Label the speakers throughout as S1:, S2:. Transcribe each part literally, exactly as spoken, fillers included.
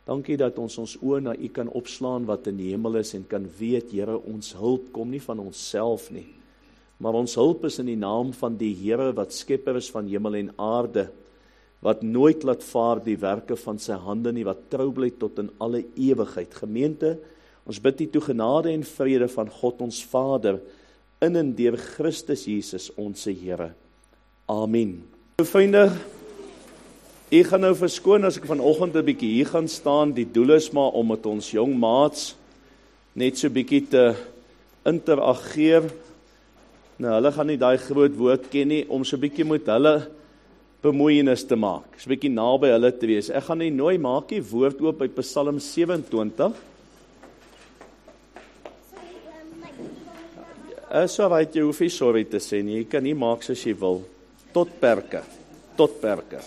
S1: Dankie dat ons ons oë na U kan opslaan wat in die hemel is en kan weet, Here, ons hulp kom nie van onsself nie, maar ons hulp is in die naam van die Here wat skepper is van hemel en aarde, wat nooit laat vaar die werke van sy hande nie, wat trou bly tot in alle ewigheid. Gemeente, ons bid U toe genade en vrede van God ons Vader, in en deur Christus Jesus, onze Here. Amen. Nou vriende, ek gaan nou verskoon as ek vanoggend 'n bietjie hier gaan staan. Die doel is maar om met ons jong maats net so bietjie te interageer. Nou, hulle gaan nie daai groot woord ken nie, om so bietjie met hulle bemoeienis te maak, so bietjie naby hulle te wees. Ek gaan nie nooi, maak die woord oop by Psalm sewe-en-twintig. Is alright, jy hoef nie sorry te sê nie, jy kan nie maak soos jy wil, tot perke, tot perke.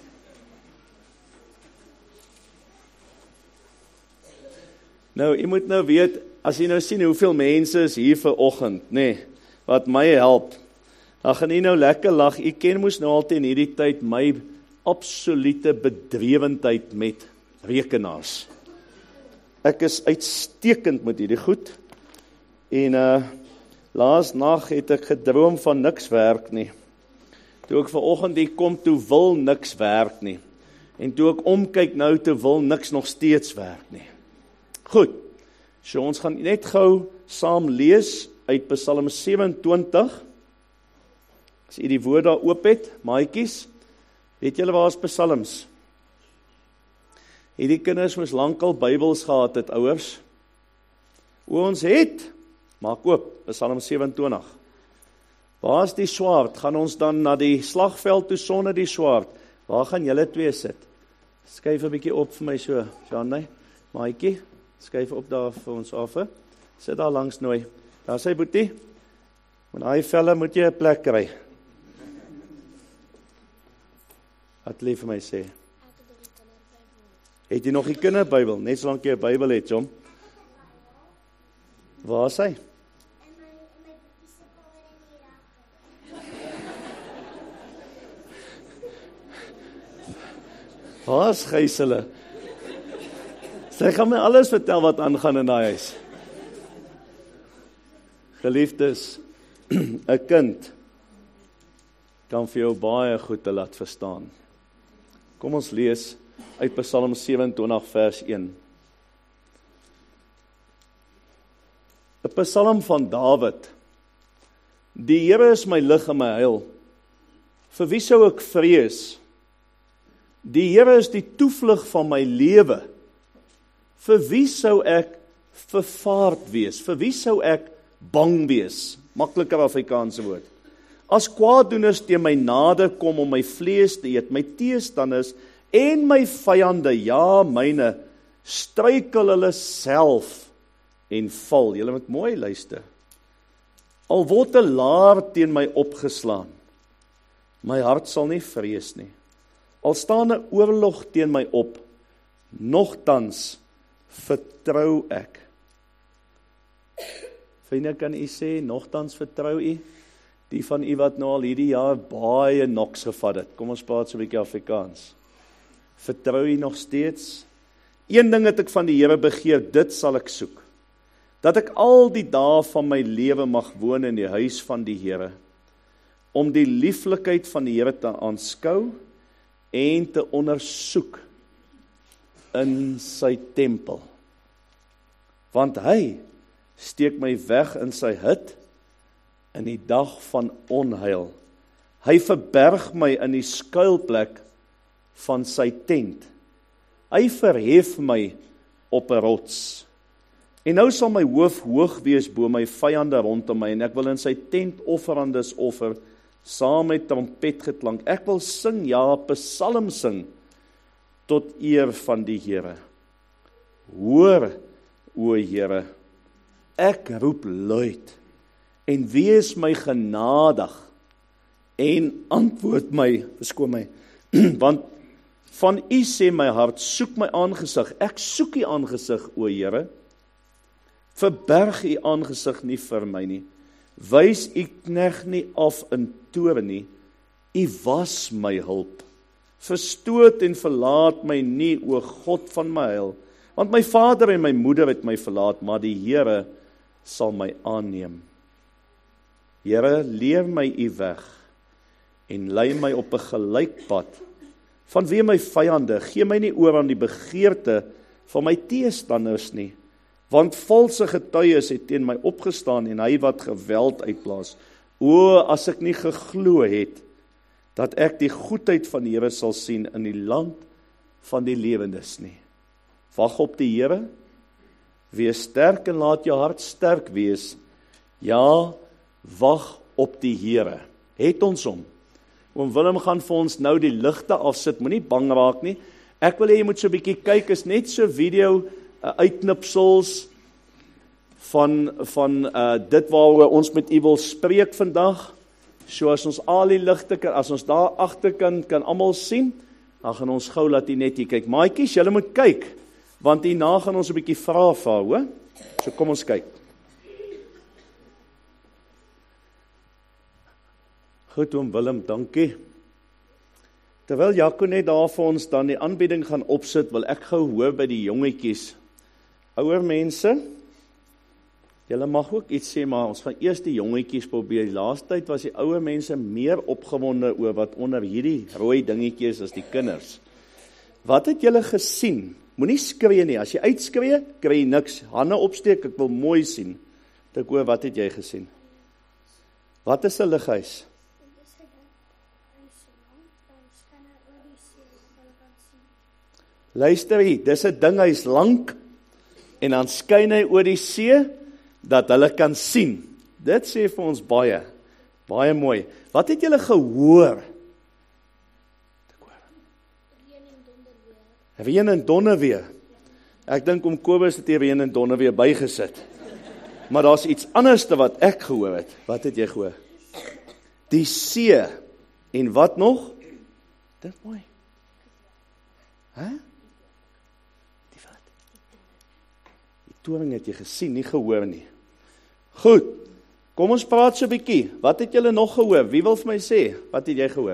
S1: Nou, jy moet nou weet, as jy nou sien hoeveel mense is hier vanoggend, nê, wat my help, dan gaan jy nou lekker lag. Jy ken moes nou altyd in hierdie tyd my absolute bedrewendheid met rekenaars. Ek is uitstekend met hierdie goed, en uh, laas nag het ek gedroom van niks werk nie. Toe ek vanoggend hier kom, toe wil niks werk nie. En toe ek omkyk nou, toe wil niks nog steeds werk nie. Goed, so ons gaan net gou saam lees uit Psalm sewe-en-twintig. As jy die woord daar oop het, maatjies, weet julle waar is psalms? Hierdie kinders moes lankal Bybels gehad het, ouers. O, ons het, maak oop, Psalm sewe-en-twintig. Waar is die swaard? Gaan ons dan na die slagveld toe sonder die swaard? Waar gaan julle twee sit? Skuif 'n bietjie op vir my so, Jeanne, maatjie. Skuif op daar vir ons af, he. Sit daar langs nooi. Daar sê boetie, met daai velle moet jy 'n plek kry. Wat lief vir my sê. Het jy nog die kinderbybel? Net solank jy 'n Bybel het, Jom. Waar is hy? Waar is Gysele? Sy gaan my alles vertel wat aangaan in daai huis. Geliefdes, 'n kind kan vir jou baie goed te laat verstaan. Kom ons lees uit Psalm sewe-en-twintig vers een. 'n Psalm van Dawid. Die Here is my lig en my heil. Vir wie sou ek vrees? Die Here is die toevlug van my lewe. Vir wie sou ek vervaard wees? Vir wie sou ek bang wees? Makliker Afrikaanse woord. As kwaaddoeners teen my nader kom om my vlees te eet, my teestanders en my vyande, ja myne, struikel hulle self en val. Julle moet mooi luister. Al word 'n laar teen my opgeslaan, my hart sal nie vrees nie. Al staan 'n oorlog teen my op, nogtans vertrou ek. Vriende, kan u sê, nogtans vertrou u? Die van u wat nou al hierdie jaar baie noks gevat het. Kom ons praat so 'n bietjie Afrikaans. Vertrou u nog steeds? Een ding het ek van die Here begeer, dit sal ek soek. Dat ek al die dae van my lewe mag woon in die huis van die Here, om die lieflikheid van die Here te aanskou en te ondersoek in sy tempel. Want hy steek my weg in sy hut in die dag van onheil. Hy verberg my in die skuilplek van sy tent. Hy verhef my op 'n rots. En nou sal my hoof hoog wees bo my vyande rondom my, en ek wil in sy tent offerandes offer, saam met trompetgeklank. Ek wil sing, ja, psalm sing, tot eer van die Here. Hoor, o Here, ek roep luid, en wees my genadig, en antwoord my, beskoon my, want van u sê my hart, soek my aangesig, ek soek u aangesig, o Here, verberg u aangesig nie vir my nie, wys u knegt nie af in toorn nie, u was my hulp, Verstoot en verlaat my nie, o God van my heil, want my vader en my moeder het my verlaat, maar die Here sal my aanneem. Here, leer my u weg, en lei my op 'n gelykpad, vanweë my vyande, gee my nie oor aan die begeerte van my teestanders nie, want valse getuies het teen my opgestaan, en hy wat geweld uitblaas. O, as ek nie geglo het, dat ek die goedheid van die Here sal sien in die land van die lewendes nie. Wag op die Here, wees sterk en laat jou hart sterk wees. Ja, wag op die Here. Het ons hom. Oom Willem gaan vir ons nou die ligte afsit, moenie bang raak nie. Ek wil hê jy moet so 'n bietjie kyk, is net so video uh, uitknipsels van, van uh, dit waaroor ons met u wil spreek vandag. So as ons al die ligte kan, as ons daar agter kan, kan almal sien, dan gaan ons gou laat u net hier kyk. Maatjies, julle moet kyk, want hierna gaan ons 'n bietjie vrae vra, hoor? So kom ons kyk. Goed, oom Willem, dankie. Terwyl Jaco net daar vir ons dan die aanbieding gaan opsit, wil ek gou hoor by die jongetjies. Ouer mense, julle mag ook iets sê, maar ons gaan eers die jongetjies probeer. Die laaste tyd was die ouer mense meer opgewonde oor wat onder hierdie rooi dingetjie is as die kinders. Wat het julle gesien? Moenie skree nie, as jy uitskree, kry jy niks. Hande opsteek, ek wil mooi sien. Ek hoor, wat het jy gesien? Wat is 'n lighuis? Luister hier, dis 'n ding, hy's lank, en dan skyn hy oor die see, dat hulle kan sien. Dit sê vir ons baie, baie mooi. Wat het julle gehoor? Reën en donder weer. Ek dink om Kobus het hier reën en donder weer bygesit. Maar daar's iets anderste wat ek gehoor het. Wat het jy gehoor? Die see. En wat nog? Dink mooi. Hæ? Die wat? Die toring het jy gesien, nie gehoor nie. Goed, kom ons praat so 'n bietjie. Wat het julle nog gehoor? Wie wil vir my sê? Wat het jy gehoor?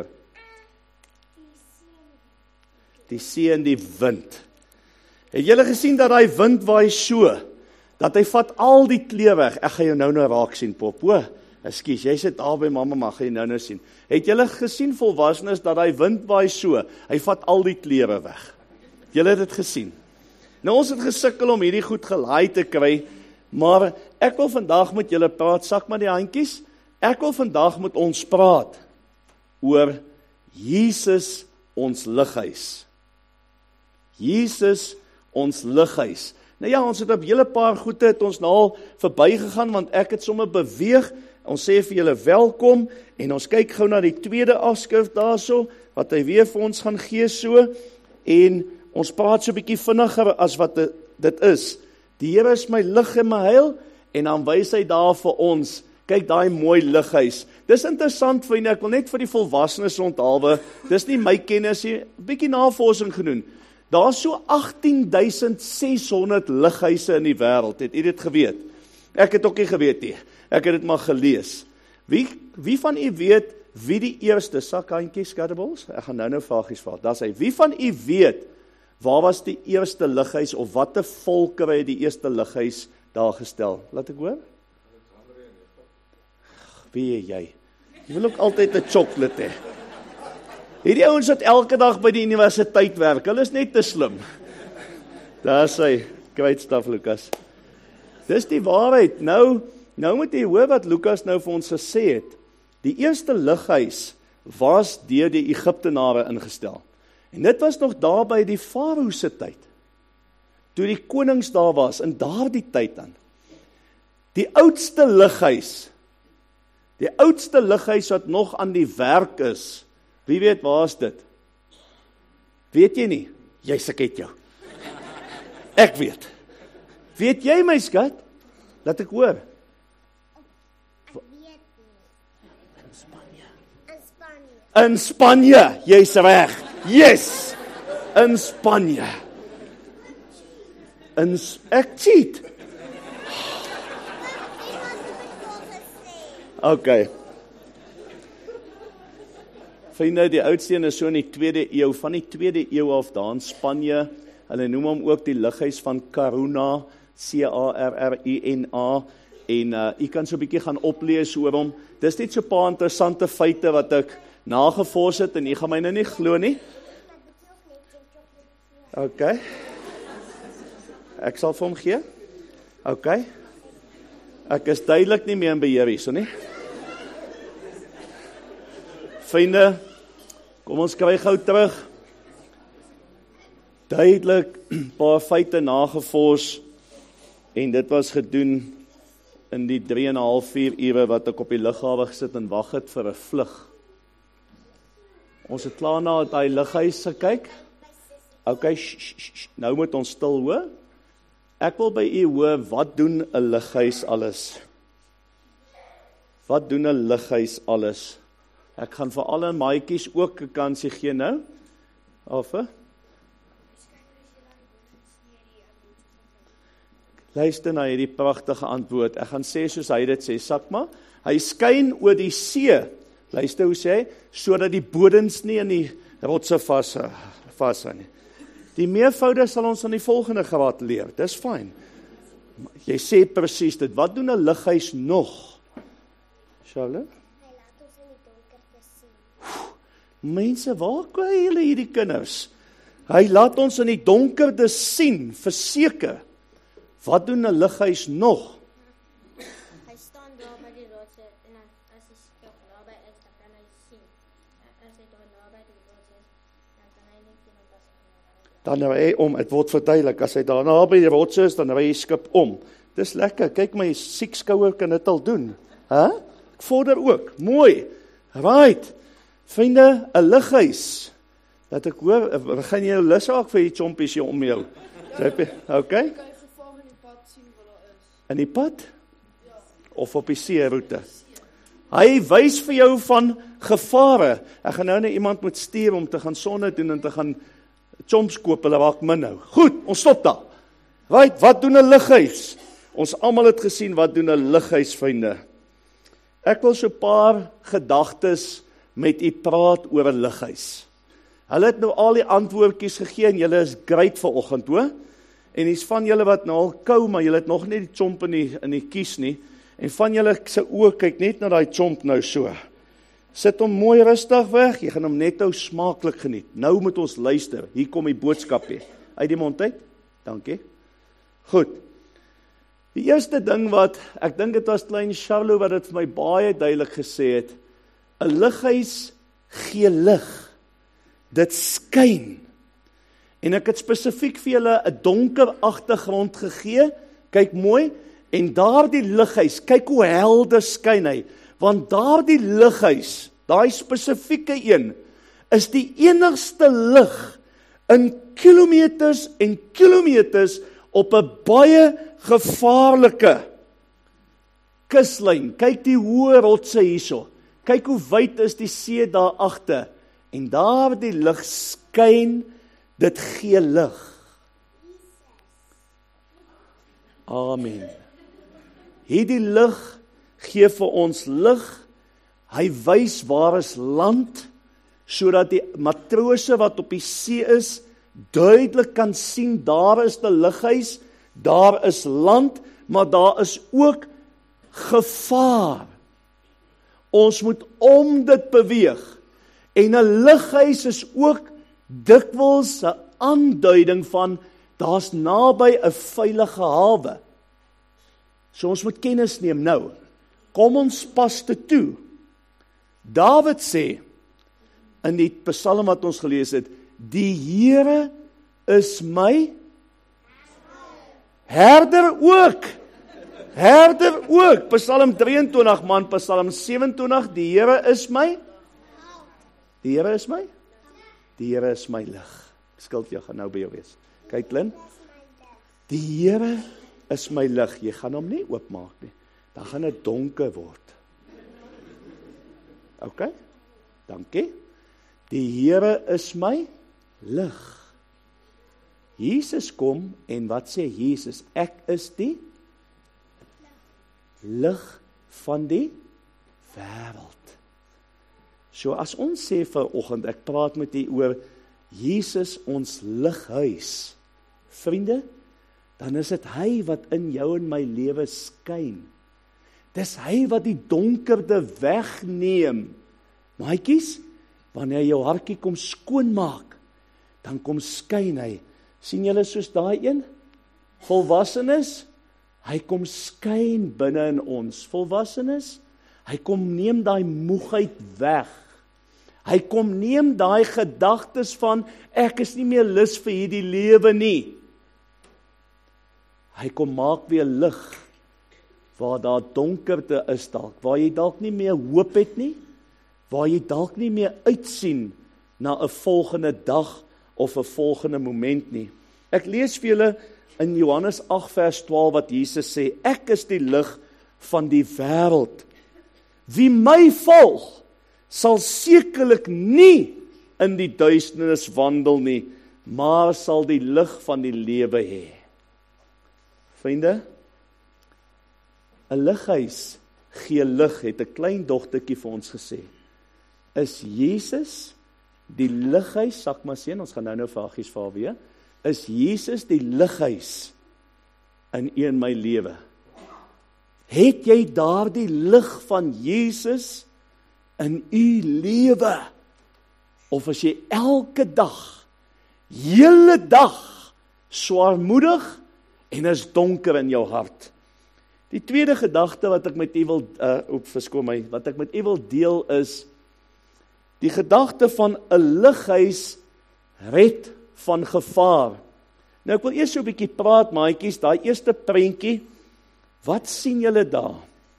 S1: Die see en die wind. Het julle gesien dat daai wind waai so, dat hy vat al die klee weg? Ek gaan jou nou nou raak sien, Pop. O, ekskuus, jy sit daar by mamma, maar gaan jy nou nou sien. Het julle gesien volwassenes dat daai wind waai so, hy vat al die kleure weg? Julle het dit gesien. Nou ons het gesukkel om hierdie goed gelaai te kry, maar ek wil vandag met julle praat, sak maar die handjies. Ek wil vandag met ons praat oor Jesus ons lighuis. Jesus ons lighuis. Nou ja, ons het op hele paar goede het ons nou al verby gegaan, want ek het sommer beweeg. Ons sê vir julle welkom, en ons kyk gou na die tweede afskrif daarso, wat hy weer vir ons gaan gee so, en ons praat so 'n bietjie vinniger as wat dit is. Die Here is my lig en my heil, en dan wys hy daar vir ons, kyk daai mooi lighuis. Dis interessant, vriende, ek wil net vir die volwassenes onthaalwe, dis nie my kennis nie, 'n bietjie navorsing gedoen. Daar is so agttien duisend ses honderd lighuise in die wêreld, het u dit geweet? Ek het ook nie geweet nie, ek het dit maar gelees. Wie, wie van u weet, wie die eerste, sakhandjies, skaddeballs? Ek gaan nou nou vragies vra, daar sê, wie van u weet, waar was die eerste lighuis, of watter volke het die eerste lighuis daar gestel? Laat ek hoor? Wie is jy? Jy wil ook altyd 'n chocolate hê. Hierdie ouens wat elke dag by die universiteit werk, hulle is net te slim. Daar is hy, great stuff, Lukas. Dis die waarheid. Nou, nou moet jy hoor wat Lukas nou vir ons gesê het. Die eerste lighuis was deur die Egiptenare ingestel. En dit was nog daar by die Farao se tyd. Toe die konings daar was, in daardie tyd dan. Die oudste lighuis, die oudste lighuis wat nog aan die werk is, wie weet waar is dit? Weet jy nie? Jy sê ek jou. Ek weet. Weet jy my skat? Laat ek hoor. In Spanje. In Spanje. In Spanje, jy's reg. Yes! In Spanje. In ek cheat. Okay. Vriende, die oudste een is so in die tweede eeu, van die tweede eeu af daar in Spanje, hulle noem hom ook die lighuis van Karuna, C A R R U N A, en uh, jy kan so 'n bietjie gaan oplees oor hom. Dis net so 'n paar interessante feite wat ek nagevors het, en jy gaan my nou nie glo nie. OK. Ek sal vir hom gee. OK. Ek is duidelik nie meer in beheer hierso nie. Vriende, kom ons kry gou terug. Duidelik 'n paar feite nagevors, en dit was gedoen in die drie en 'n half, vier ure wat ek op die lughawe gesit en wag het vir 'n vlug. Ons het klaar na daai lughuis gekyk. OK, sh, sh, sh, nou moet ons stil hoor. Ek wil by u hoor, wat doen 'n lughuis alles? Wat doen 'n lughuis alles? Ek gaan vir alle maatjies ook 'n kansie gee nou. Of? Luister na hierdie pragtige antwoord. Ek gaan sê soos hy dit sê, Sakma. Hy skyn oor die see. Luister hoe sê hy, sodat die bodens nie in die rotse vas vas nie. Die meervoude sal ons in die volgende graad leer. Dis fyn. Jy sê presies dit. Wat doen 'n lughuis nog? Charlotte?
S2: Hy laat ons in die donkerte sien.
S1: Mense, waar kry julle hierdie kinders? Hy laat ons in die donkerte sien, verseker. Wat doen 'n lughuis nog?
S2: Hy staan daar by die rotse en dan, as hy skop naby is, dan kan hy sien. As hy daar naby die rots is, dan kan hy nie sien wat as
S1: Dan ry hy om, het word verduidelik, as hy daar naby die rotse is, dan ry hy skip om. Dis lekker, kyk my siek skouer kan dit al doen. Huh? Ek vorder ook, mooi. Right. Vriende, 'n lughuis. Dat ek hoor, gaan jy jou lus raak vir die chompies hier om jou? Okay? In die pad? Of op die seeroute? Hy wys vir jou van gevare. Ek gaan nou net iemand moet stuur om te gaan sonde doen en te gaan chomps koop, hulle raak min nou. Goed, ons stop daar. Right, wat doen 'n lughuis? Ons almal het gesien wat doen 'n lughuis, vriende. Ek wil so 'n paar gedagtes met u praat oor 'n lughuis. Hulle het nou al die antwoordjies gegee en julle is great vanoggend, hoor. En dis van julle wat nou al kou, maar julle het nog nie die chomp in die, in die kies nie. En van julle se oë kyk net na daai chomp nou so. Sit hom mooi rustig weg, jy gaan hom net nou smaaklik geniet. Nou moet ons luister, hier kom die boodskapie. Uit die mond uit, dankie. Goed. Die eerste ding wat, ek dink dit was klein Charlo wat dit vir my baie duidelik gesê het, 'n lughuis gee lig. Dit skyn. En ek het spesifiek vir julle 'n donker agtergrond gegee. Kyk mooi, en daardie lughuis, kyk hoe helder skyn hy, want daardie lughuis, daai spesifieke een, is die enigste lig in kilometers en kilometers op 'n baie gevaarlike kuslyn. Kyk die hoë rotse hierso. Kyk hoe wyd is die see daar agter. En daardie lig skyn, dit gee lig. Amen. Hierdie lig gee vir ons lig. Hy wys waar is land, sodat die matrose wat op die see is, duidelik kan sien, daar is die lughuis, daar is land, maar daar is ook gevaar. Ons moet om dit beweeg. En 'n lughuis is ook dikwels 'n aanduiding van, daar's naby 'n veilige hawe. So ons moet kennis neem nou. Kom ons pas dit toe. Dawid sê, in die Psalm wat ons gelees het, die Here is my herder ook. Herder ook. Psalm drie en twintig man, Psalm sewe en twintig, die Here is my Die Here is my? Die Here is my lig. Skuld jy gaan nou by jou wees. Kyk Lin. Die Here is my lig. Jy gaan hom nie oopmaak nie. Dan gaan dit donker word. OK? Dankie. Die Here is my lig. Jesus kom en wat sê Jesus? Ek is die lig van die wêreld. So as ons sê vanoggend, ek praat met u oor Jesus ons lighuis, vriende, dan is dit hy wat in jou en my lewe skyn. Dis hy wat die donkerte wegneem. Maatjies, wanneer jou hartjie kom skoonmaak, dan kom skyn hy. Sien julle soos daai een? Volwassenes, hy kom skyn binne in ons. Volwassenes, hy kom neem daai moegheid weg. Hy kom neem daai gedagtes van, ek is nie meer lus vir hierdie lewe nie. Hy kom maak weer lig, waar daar donkerte is dalk, waar jy dalk nie meer hoop het nie, waar jy dalk nie meer uitsien na 'n volgende dag of 'n volgende moment nie. Ek lees vir julle in Johannes agt vers twaalf wat Jesus sê, ek is die lig van die wêreld. Wie my volg, sal sekerlik nie in die duisternis wandel nie, maar sal die lig van die lewe hê. Vriende, 'n lighuis gee lig, het 'n klein dogtertjie vir ons gesê. Is Jesus die lighuis, sak maar sien, ons gaan nou nou vragies vir haar weer, is Jesus die lighuis in u en my lewe? Het jy daardie lig van Jesus in u lewe? Of as jy elke dag, hele dag, swaarmoedig en is donker in jou hart? Die tweede gedagte wat ek met u wil, uh, oep, verskoon my, wat ek met u wil deel is, die gedagte van 'n lighuis red van gevaar. Nou ek wil eers so 'n bietjie praat, maatjies, daai eerste prentjie, wat sien julle daar?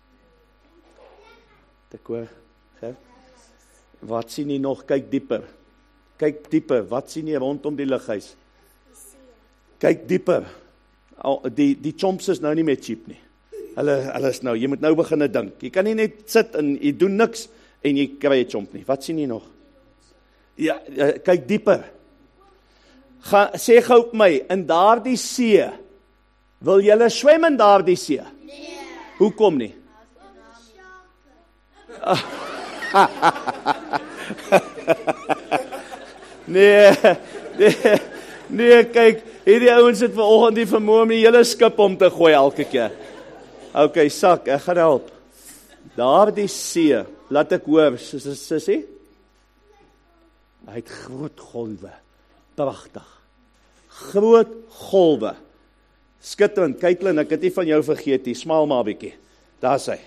S1: Ek hoor, hè? Wat sien jy nog? Kyk dieper. Kyk dieper. Wat sien jy rondom die lighuis? Kyk dieper. Die die chomps is nou nie meer cheap nie. Hulle hulle is nou, jy moet nou begin dink. Jy kan nie net sit en jy doen niks en jy kry 'n chomp nie. Wat sien jy nog? Ja, kyk dieper. Ga sê gou op my, in daardie see, wil julle swem in daardie see? Nee. Hoekom nie? nee, nee, nee, kyk, hierdie ouens het vanoggend die vermoë om die hele skip om te gooi elke keer. OK, sak, ek gaan help. Daardie see, laat ek hoor, sussie. Hy het groot golwe. Pragtig. Groot golwe. Skitterend. Kyklin, ek het nie van jou vergeet nie. Smaal maar 'n bietjie. Daar's hy.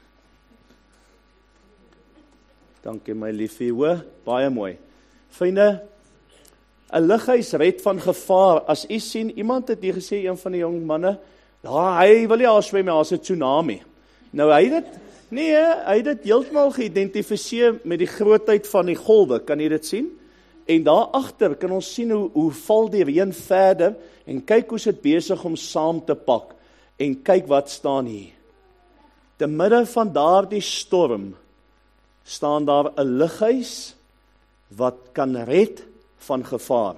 S1: Dankie my liefie, hoor. Baie mooi. Vriende, 'n lighuis red van gevaar. As u sien, iemand het hier gesê, een van die jong manne, ja, hy wil nie al swem, daar's 'n tsunami. Nou hy het dit, nee, hy het dit heeltemal geïdentifiseer met die grootheid van die golwe. Kan jy dit sien? En daar agter kan ons sien hoe hoe val die reën verder en kyk hoe dit besig om saam te pak. En kyk wat staan hier. Te midde van daardie storm staan daar 'n lighuis wat kan red van gevaar.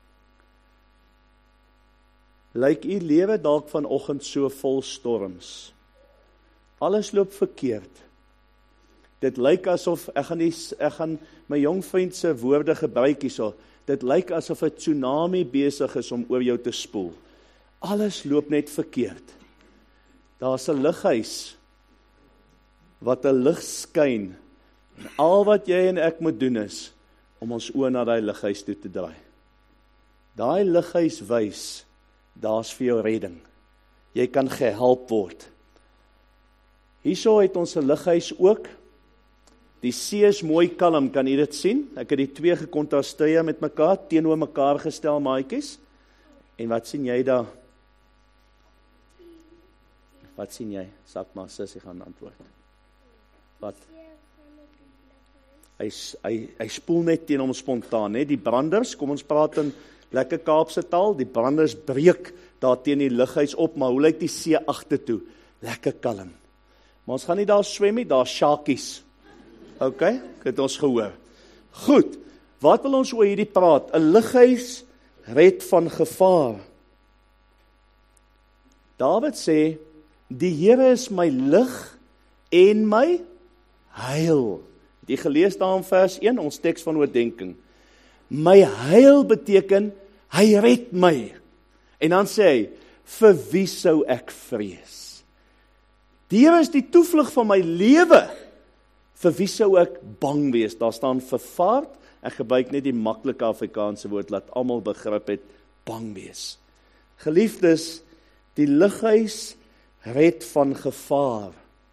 S1: Lyk u lewe dalk vanoggend so vol storms. Alles loop verkeerd. Dit lyk asof, ek gaan, die, ek gaan my jong vriend se woorde gebruik hierso, dit lyk asof 'n tsunami besig is om oor jou te spoel. Alles loop net verkeerd. Daar's 'n lighuis wat 'n lig skyn. En al wat jy en ek moet doen is om ons oë na daai lighuis toe te draai. Daai lighuis wys, daar's vir jou redding. Jy kan gehelp word. Hierso het ons 'n lighuis ook. Die see is mooi kalm, kan jy dit sien? Ek het die twee gekontrasteer met mekaar, teenoor mekaar gestel, maatjies. En wat sien jy daar? Wat sien jy? Sak maar, sussie gaan antwoord. Wat? Hy, hy, hy spoel net teen hom spontaan, hè? Die branders, kom ons praat in lekker Kaapse taal, die branders breek daar teen die lighuis op, maar hoe lyk die see agtertoe? Lekker kalm. Maar ons gaan nie daar swem nie, daar sharkies. OK, het ons gehoor. Goed, wat wil ons oor hierdie praat? 'n Lighuis red van gevaar. Dawid sê, die Here is my lig en my heil. Die gelees daar in vers een, ons teks van oordenking. My heil beteken, hy red my. En dan sê hy, vir wie sou ek vrees? Die Here is die toevlug van my lewe. Vir wie sou ek bang wees? Daar staan vervaard, ek gebruik net die maklike Afrikaanse woord, laat almal begrip het, bang wees. Geliefdes, die lighuis red van gevaar.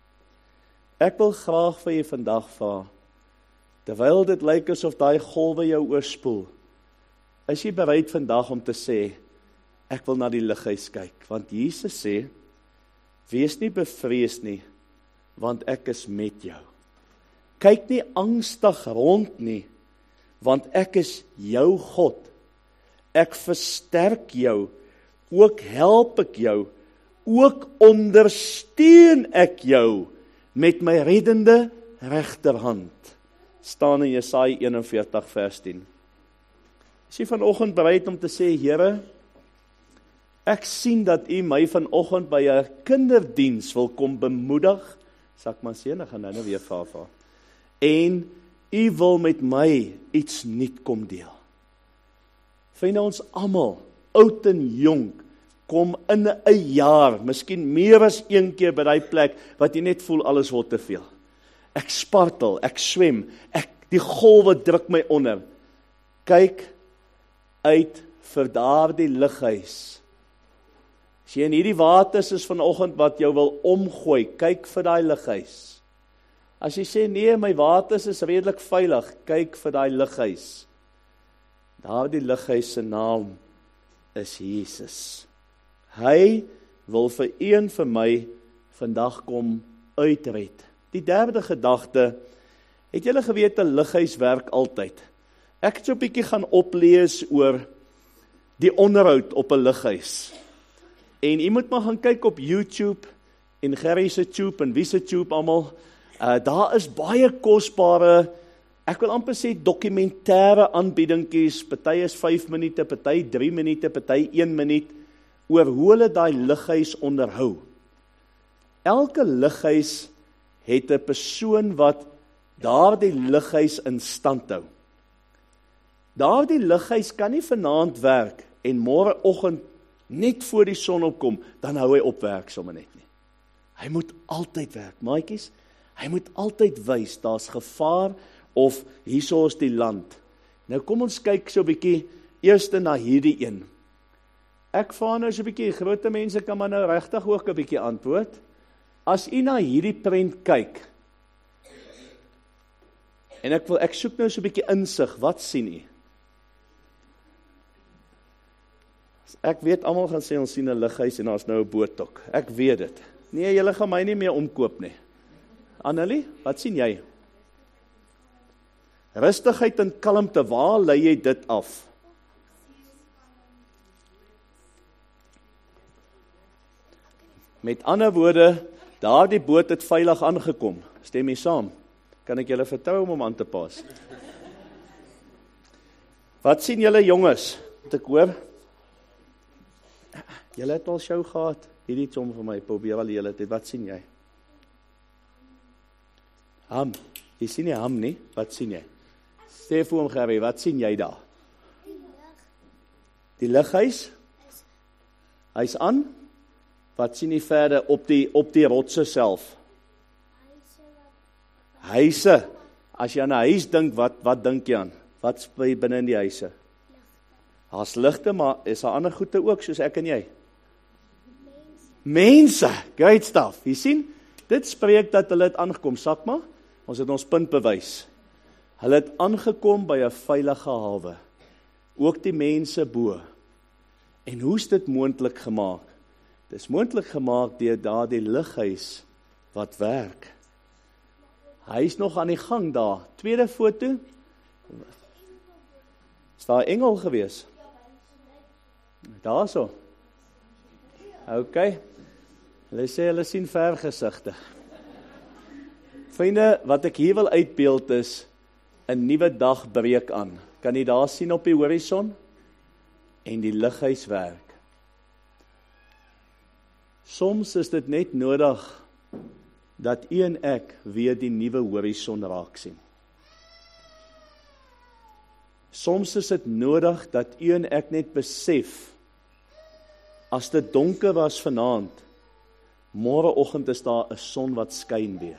S1: Ek wil graag vir jy vandag vra, terwyl dit lyk asof daai golwe jou oorspoel, is jy bereid vandag om te sê, ek wil na die lighuis kyk, want Jesus sê, wees nie bevrees nie, want ek is met jou. Kyk nie angstig rond nie, want ek is jou God. Ek versterk jou, ook help ek jou, ook ondersteun ek jou met my reddende regterhand. Staan in Jesaja eenenveertig vers tien. Is jy vanoggend bereid om te sê, Here, ek sien dat U my vanoggend by 'n kinderdiens wil kom bemoedig, sal ek maar sê, ek gaan nou nou weer vra. En U wil met my iets nuut kom deel. Vriende, ons almal, oud en jonk, kom in 'n jaar, miskien meer as een keer by die plek, wat jy net voel, alles word te veel. Ek spartel, ek swem, ek, die golwe druk my onder. Kyk uit vir daardie lighuis. As jy in hierdie waters is vanoggend wat jou wil omgooi, kyk vir daai lighuis. As jy sê, nee, my waters is redelik veilig, kyk vir daai lighuis. Daardie lighuis se naam is Jesus. Hy wil vir een vir my vandag kom uitred. Die derde gedagte, het julle geweet, 'n lighuis werk altyd. Ek het so 'n bietjie gaan oplees oor die onderhoud op 'n lighuis. En jy moet maar gaan kyk op YouTube, en Gerry se Tube, en wie se Tube almal. Uh, daar is baie kosbare, ek wil amper sê dokumentêre aanbiedingkies, party is vyf minute, party drie minute, party een minuut, oor hoe hulle daai lighuis onderhou. Elke lighuis het 'n persoon wat daardie lighuis in stand hou. Daardie lighuis kan nie vanaand werk en môreoggend net voor die son opkom, dan hou hy op werk sommer net nie. Hy moet altyd werk, maatjies. Hy moet altyd wys, daar's gevaar of hierso is die land. Nou kom ons kyk so 'n bietjie eers na hierdie een. Ek vra nou so 'n bietjie, groot mense kan maar nou regtig ook 'n bietjie antwoord. As u na hierdie prent kyk, en ek wil ek soek nou so 'n bietjie insig, wat sien u? Ek weet almal gaan sê ons sien 'n lighuis en daar's nou 'n boot ook. Ek weet dit. Nee, julle gaan my nie meer omkoop nie. Annelie, wat sien jy? Rustigheid en kalmte, waar lei jy dit af? Met ander woorde, daardie boot het veilig aangekom. Stem jy saam? Kan ek julle vertrou om hom aan te pas? Wat sien julle jonges? Moet ek hoor? Julle het al show gehad. Hierdie som vir my, probeer al die hele tyd. Wat sien jy? Ham. Jy sien nie ham nie. Wat sien jy? Sê vir hom, Gerry, wat sien jy daar? Die lighuis? Hy's aan? Wat sien jy verder op die, op die rotse self? Huise. As jy aan 'n huis dink, wat, wat dink jy aan? Wat is binne in die huise? Daar's ligte, maar is daar ander goede ook, soos ek en jy? Mense, great stuff. Jy sien, dit spreek dat hulle het aangekom. Sak maar, ons het ons punt bewys. Hulle het aangekom by 'n veilige hawe. Ook die mense bo. En hoe is dit moontlik gemaak? Dit is moontlik gemaak deur daardie lighuis wat werk. Hy is nog aan die gang daar. Tweede foto. Is daar 'n engel gewees? Daar so. Ok. Hulle sê hulle sien vergesigte. Vriende, wat ek hier wil uitbeeld is, 'n nuwe dag breek aan. Kan jy daar sien op die horison? En die lighuis werk. Soms is dit net nodig dat u en ek weer die nuwe horison raak sien. Soms is dit nodig dat u en ek net besef, as dit donker was vanaand, môreoggend is daar 'n son wat skyn weer.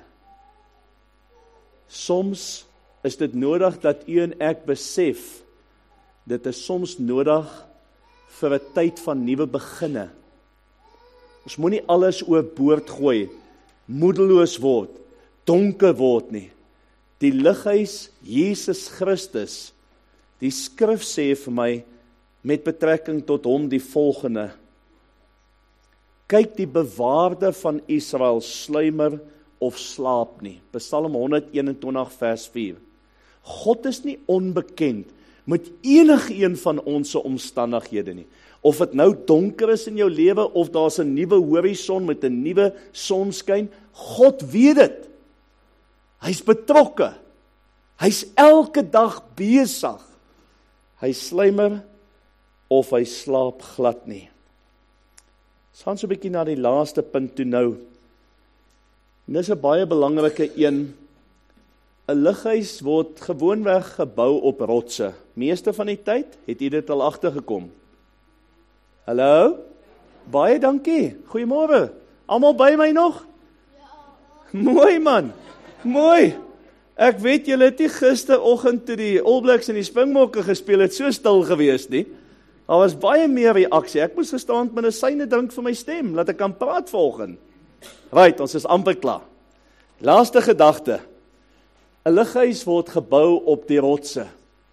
S1: Soms is dit nodig dat u en ek besef, dit is soms nodig vir 'n tyd van nuwe beginne. Ons moenie alles oorboord gooi, moedeloos word, donker word nie. Die lighuis Jesus Christus, die skrif sê vir my, met betrekking tot hom die volgende: kyk, die bewaarder van Israel sluimer of slaap nie. Psalm honderd eenentwintig vers vier. God is nie onbekend met enige een van ons omstandighede nie. Of dit nou donker is in jou lewe, of daar's 'n nuwe horison met 'n nuwe sonskyn, God weet dit. Hy's betrokke. Hy's elke dag besig. Hy sluimer of hy slaap glad nie. Ons gaan so 'n bietjie na die laaste punt toe nou. En dis 'n baie belangrike een. 'n Lighuis word gewoonweg gebou op rotse. Meeste van die tyd het jy dit al agtergekom. Hallo? Baie dankie. Goeiemôre. Almal by my nog? Ja. Mooi man. Mooi. Ek weet julle het nie gisteroggend toe die All Blacks en die Springbokke gespeel het so stil gewees nie. Daar was baie meer reaksie. Ek moes gestaan met medisyne drink vir my stem, laat ek kan praat vanoggend. Right, ons is amper klaar. Laaste gedagte. 'n Lighuis word gebou op die rotse.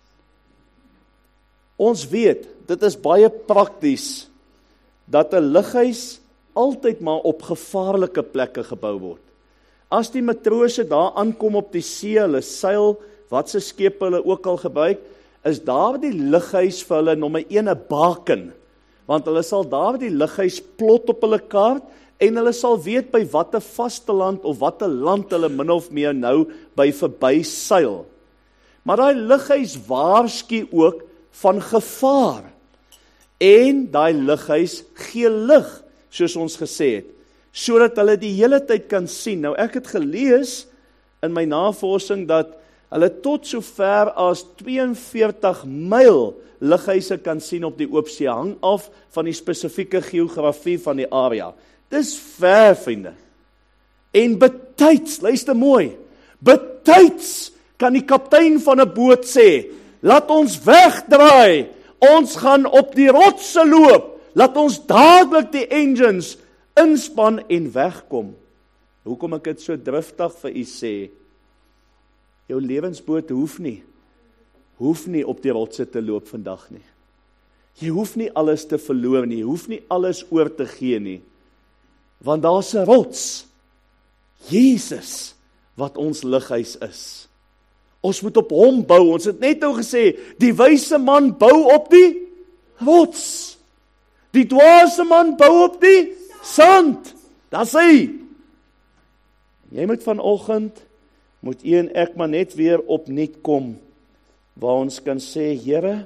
S1: Ons weet, dit is baie prakties, dat 'n lighuis altyd maar op gevaarlike plekke gebou word. As die matrose daar aankom op die see, hulle seil, wat se skepe hulle ook al gebruik, is daar die lighuis vir hulle nommer een 'n baken, want hulle sal daar die lighuis plot op hulle kaart, en hulle sal weet by watter vasteland of watter land hulle min of meer nou by verby seil. Maar daai lighuis waarsku ook van gevaar. En daai lighuis gee lig, soos ons gesê het, sodat hulle die hele tyd kan sien. Nou ek het gelees in my navorsing dat hulle tot so ver as twee en veertig myl lighuise kan sien op die oopsee, hang af van die spesifieke geografie van die area. Dis ver, vriende. En betyds, luister mooi, betyds kan die kaptein van 'n boot sê, laat ons wegdraai, ons gaan op die rotse loop, laat ons dadelik die engines inspan en wegkom. Hoekom ek dit so driftig vir u sê, jou lewensboot hoef nie, hoef nie op die rotse te loop vandag nie. Jy hoef nie alles te verloor nie, jy hoef nie alles oor te gee nie, want daar's 'n rots, Jesus, wat ons lighuis is. Ons moet op hom bou, ons het net nou gesê, die wyse man bou op die rots, die dwaase man bou op die sand, dis hy. Jy moet vanoggend, moet u en ek maar net weer opnuut kom, waar ons kan sê, Here,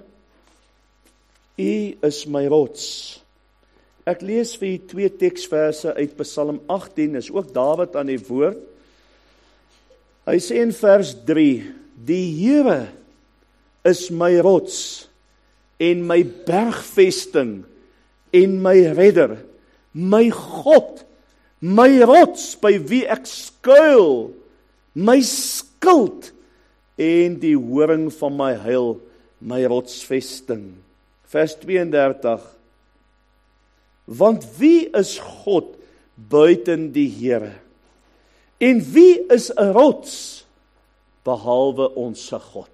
S1: u is my rots. Ek lees vir u twee teksverse uit Psalm agttien, is ook Dawid aan die woord. Hy sê in vers drie, die Here is my rots, en my bergvesting, en my redder, my God, my rots, by wie ek skuil, my skild, en die horing van my heil, my rotsvesting. Vers tweeëndertig, want wie is God buiten die Here? En wie is 'n rots behalwe ons God?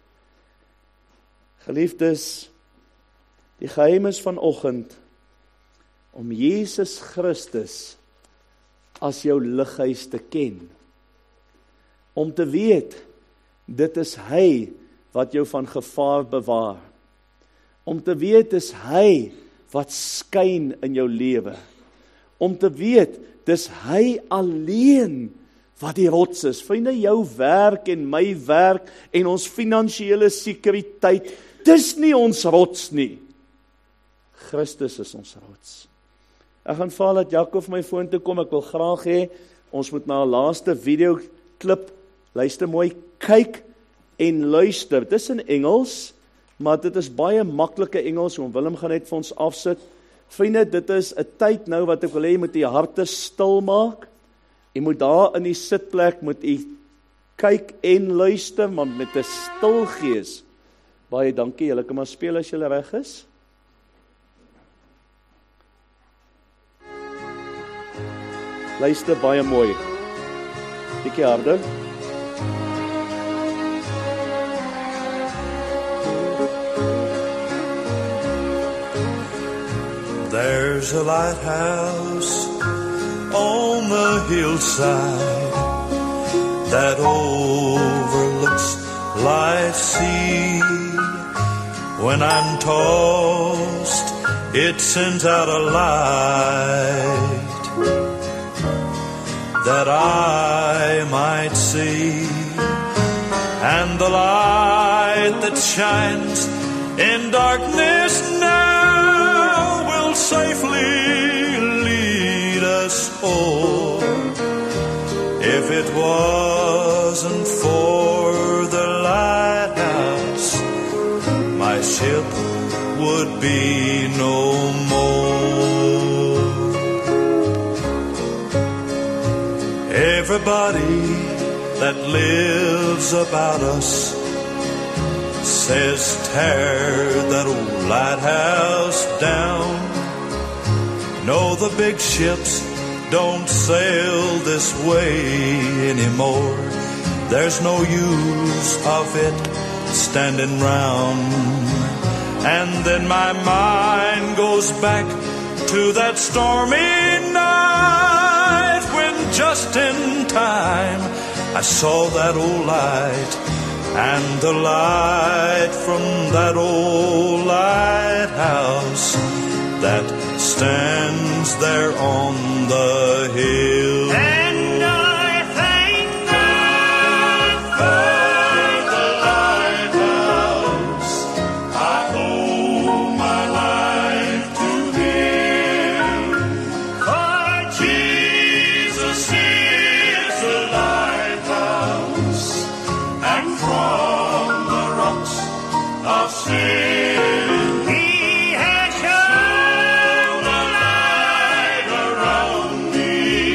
S1: Geliefdes, die geheim is vanoggend om Jesus Christus as jou lighuis te ken. Om te weet, dit is hy wat jou van gevaar bewaar. Om te weet, dis hy wat skyn in jou lewe. Om te weet, dis hy alleen wat die rots is. Vriende, jou werk en my werk en ons finansiële sekuriteit, dis nie ons rots nie. Christus is ons rots. Ek gaan vra dat Jakob my vorentoe kom, ek wil graag hê, ons moet na 'n laaste videoklip, luister mooi, kyk en luister. Dis in Engels, maar dit is baie maklike Engels, en Willem gaan net vir ons afsit. Vriende, dit is 'n tyd nou wat ek wil hê, jy moet die harte stil maak. Jy moet daar in die sitplek, moet jy kyk en luister, maar met 'n stil gees. Baie dankie, julle kan maar speel as julle reg is. Luister baie mooi. Bietjie harder.
S3: There's a lighthouse on the hillside that overlooks life's sea. When I'm tossed, it sends out a light that I might see. And the light that shines in darkness now will safely lead us home. If it wasn't for the lighthouse, my ship would be no more. Everybody that lives about us says tear that old lighthouse down. No, the big ships don't sail this way anymore. There's no use of it standing round. And then my mind goes back to that stormy night when just in time I saw that old light. And the light from that old lighthouse that stands there on the hill. And I thank God for the lighthouse. I owe my life to Him. For Jesus is the lighthouse, and from the rocks of sin He has shown the light around me,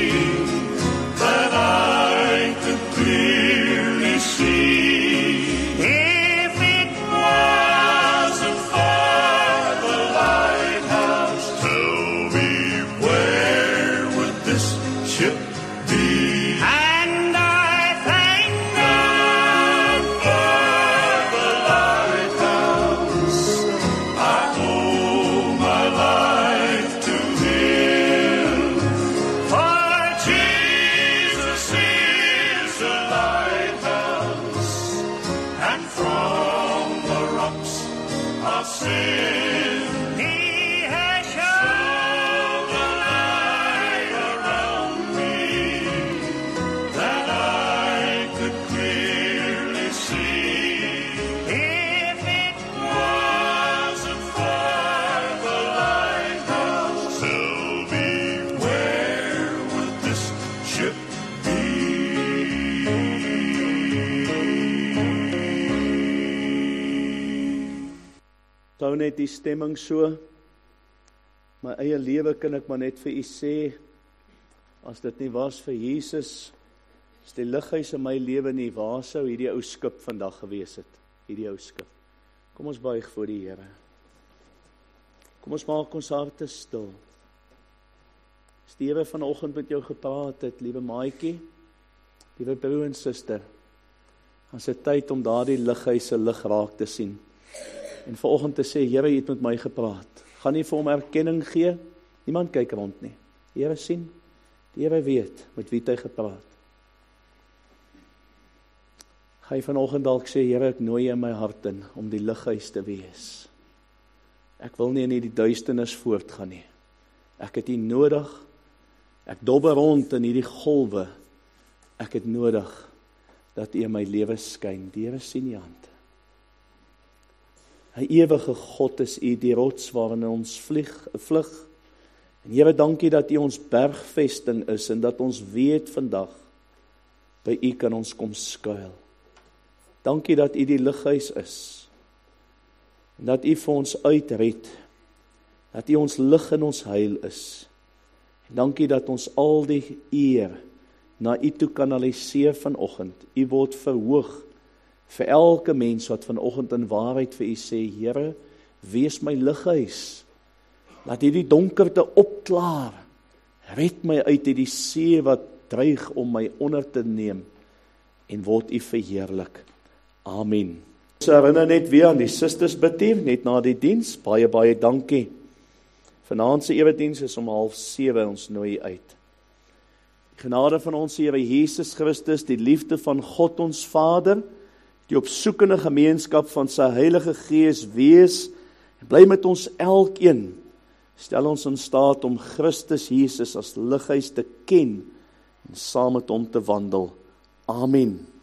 S3: that I could clearly see. If it wasn't for the lighthouse, tell me, where would this ship be? And I thank God for the lighthouse. I owe my life to Him. For Jesus is the lighthouse, and from the rocks of sin He has shown the light around me, that I could clearly see. If it wasn't for the lighthouse, tell me, where would this ship be?
S1: Sou net die stemming so. My eie lewe kan ek maar net vir u sê, as dit nie was vir Jesus, as die lighuis in my lewe nie, waar sou hierdie ou skip vandag gewees het? Hierdie ou skip. Kom ons buig voor die Here. Kom ons maak ons harte stil. As die Here vanoggend met jou gepraat het, liewe maatjie, liewe broer en suster, dan is dit tyd om daardie lighuis se lig raak te sien. En vanoggend te sê, Here, U het met my gepraat. Gaan nie vir hom erkenning gee. Niemand kyk rond nie. Die Here sien. Die Here weet met wie hy gepraat. Ga jy vanoggend dalk sê, Here, ek nooi in my hart in om die lighuis te wees. Ek wil nie in hierdie duisternis voortgaan nie. Ek het U nodig. Ek dobber rond in hierdie golwe. Ek het nodig dat U in my lewe skyn. Die Here sien U hand. 'n ewige God is U, die rots waarin ons vlieg, vlug. En Here, dankie dat U ons bergvesting is en dat ons weet vandag, by U kan ons kom skuil. Dankie dat U die lighuis is. En dat U vir ons uitred, dat U ons lig en ons heil is. En dankie dat ons al die eer na U toe kanaliseer vanoggend. U word verhoog vir elke mens wat vanoggend in waarheid vir U sê, Here, wees my lighuis. Laat hierdie donkerte opklaar. Red my uit hierdie see wat dreig om my onder te neem en word U verheerlik. Amen. Ons herinner net weer aan die susters bid hier, net na die diens. Baie, baie dankie. Vanaand se erediens is om half sewe, ons nooi uit. Die genade van ons Here Jesus Christus, die liefde van God ons Vader, die opsoekende gemeenskap van sy Heilige Gees wees, en bly met ons elkeen. Stel ons in staat om Christus Jesus as lighuis te ken, en saam met hom te wandel. Amen.